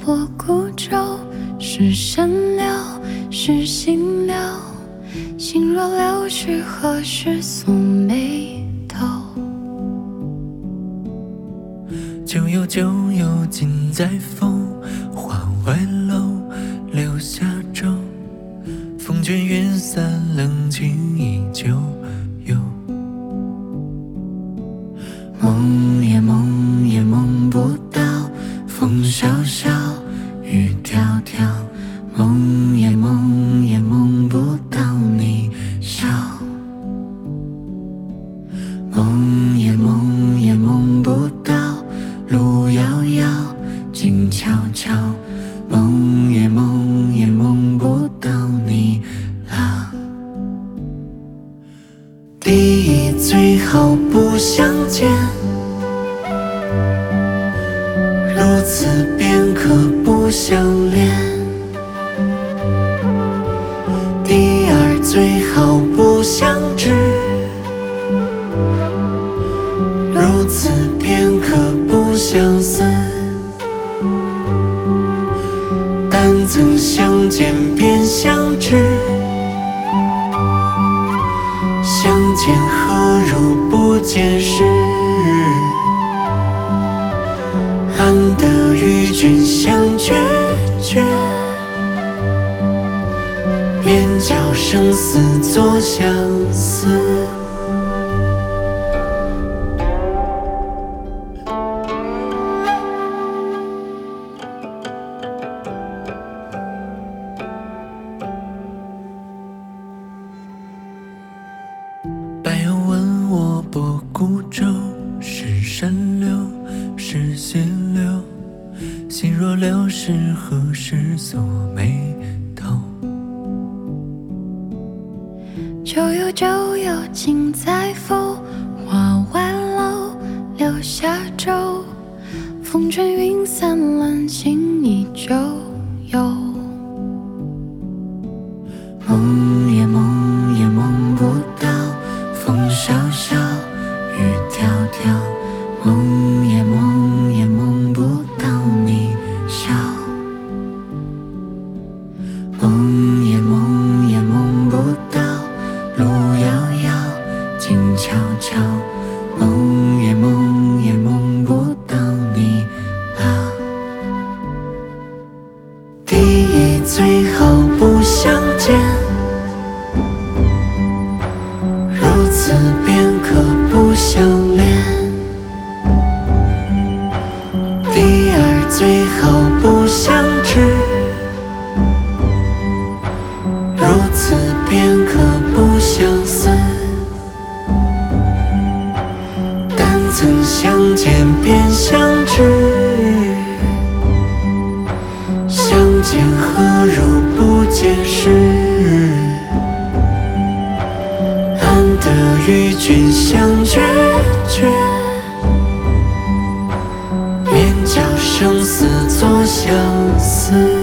泊孤舟，是身流，是心流。心若流逝，何时锁眉头？ 旧友旧友尽在风，花外楼，留下舟。风卷云散，冷清依旧有。梦也梦也梦不到，风萧萧，雨迢迢。梦也梦也梦不到你笑。梦也梦也梦不到，路遥遥，静悄悄。梦也梦也梦不到你老。第一最好不相见，如此便可不相恋。第二最好不相知，如此便可不相思。但曾相见便相知，相见何如不见时。安得与君相决绝，便教生死作相思。白又问我泊孤舟，是山流，是心流。心若流逝，何时锁眉头？ 旧友旧友尽在风，花外楼，留下舟。风卷云散，冷清依旧有。 梦也梦也梦不到，风萧萧，雨迢迢。梦也梦也梦不到你笑。梦也梦也梦不到，路遥遥，静悄悄。梦也梦也梦不到你老。第一最好不相见，如此便可不相恋。第二最好不相知，如此便可不相思。但曾相见便相知，相见何如不见时。安得与君相决绝，便教生死作相思。